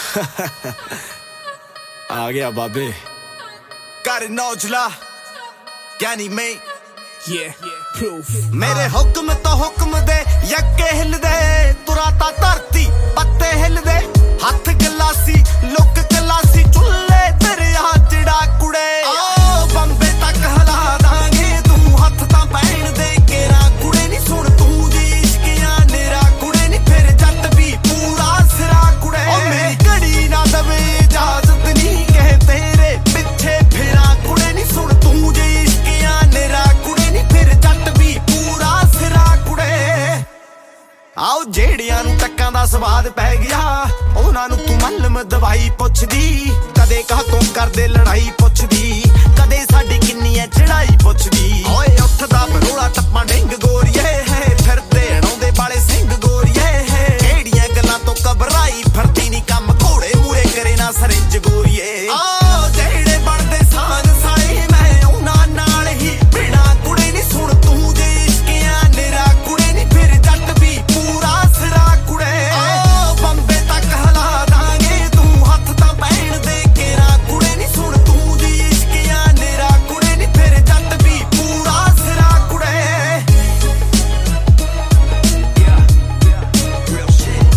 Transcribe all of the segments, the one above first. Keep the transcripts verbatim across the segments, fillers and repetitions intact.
आ गया बाबे कर नौजला ज्ञानी में yeah, yeah, proof. मेरे हुक्म तो हुक्म दे यक्के हिल दे तुराता धरती पत्ते हिल दे हथ गलासी लुक गलासी चुल्ले तेरे हाथ चिड़ा कुड़े ओ बंबे तक हला दांगे तू हथ तां पैण दे केरा कुड़े नी सुन तू जी इश्कियां नेरा कुड़े नी फिर जट भी पूरा सिरा कुड़े ओ मेरी घड़ी ना दवे इजाजत नी कह तेरे पिछे फिरा कुड़े नी सुन तू जी इश्कियां नेरा कुड़े नी फिर जट भी पूरा सिरा कुड़े आओ जेड़ियां नू टक्कां दा स्वाद पै गया उन्हां नू तू मलम दवाई पुछदी कदे कह तू करदे लड़ाई पुछदी कदे साडी किन्नी ऐ चढ़ाई पुछदी ओए उठदा बरोला टप्पा डिंग गोरीए है फिरदे अड़ाउंदे बाले सिंह गोरीए है केड़ियां गल्लां तो घबराई फिरदी नी कम घोड़े मूरे करे ना सरिंज गोरीए ओ जेड़े बनदे सान साले मैं उन्हां नाल ही बिना कुड़े नी सुन तू जे इश्कियां नेरा कुड़े नी फिर जट भी पूरा सिरा कुड़े ओ बंबे तक हला दांगे तू हथ तां पैण दे केरा कुड़े नी सुन तू जी इश्कियां नेरा कुड़े नी फिर जट भी पूरा सिरा कुड़े yeah, yeah, real shit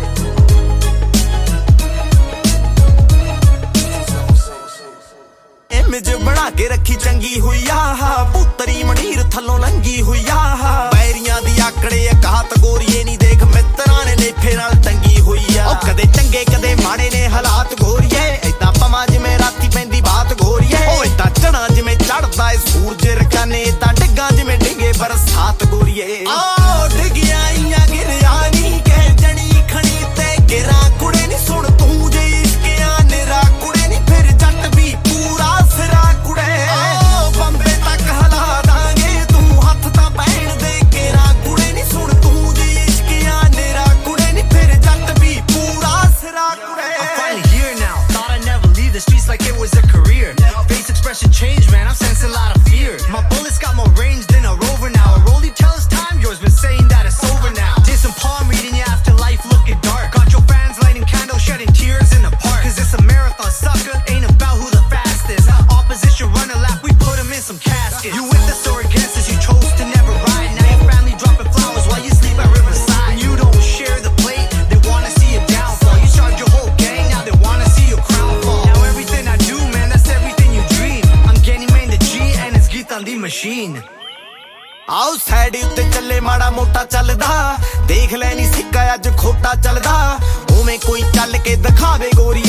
image बना के रखी चंगी हुई आ पुतरी मनीर थल्लों लंगी हुई आ पैरियां दी आकड़े कात गोरीए नी देख मित्रां ने लेफे नाल टंगी हुई आ ओ कदे चंगे कदे माड़े ने हालात गोरीए ऐदां पवां जिवें राती पैंदी बात गोरीए ओ ऐदां चढ़ा जिवें चढ़दा ए सूरज रकाने ऐदां डिग्गां जिवें डिगे बरसात गोरीए ओ डिगियां आईयां गिरिया नी कह जणी खणी ते गिरा कुड़े नी सुन तू जे इश्कियां नेरा कुड़े नी फिर जट भी पूरा सिरा कुड़े ओ बंबे तक हला दांगे तू हथ तां पैण दे केरा कुड़े नी सुन तू जी इश्कियां नेरा कुड़े नी फिर जट भी पूरा सिरा कुड़े I'm finally here now. Thought I'd never leave the streets like it was a career. Face expression changed, man. I'm sensing a lot of fear. My bullets got more range than a rover now. A rollie tells time, yours been saying that it's over now. Did some palm reading, yeah, after life looking dark. Got your fans lighting candles, shedding tears in the park. Cause it's a marathon, sucker. Ain't about who the fastest. Opposition run a lap, we put them in some caskets. You with us or against us, you chose to never ride. Now your family dropping flowers while you sleep at Riverside. And you don't share the plate, they wanna see you downfall. You charge your whole gang, now they wanna see your crown fall. Now everything I do, man, that's everything you dream. I'm getting main the G and it's Geet on the machine. ਆਓ side ਉੱਤੇ ਚੱਲੇ ਮਾੜਾ ਮੋਟਾ ਚੱਲਦਾ ਦੇਖ ਲੈ ਨੀ ਸਿੱਕਾ ਅੱਜ ਖੋਟਾ ਚੱਲਦਾ ਉਵੇਂ ਕੋਈ ਚੱਲ ਕੇ ਦਿਖਾਵੇ ਗੋਰੀ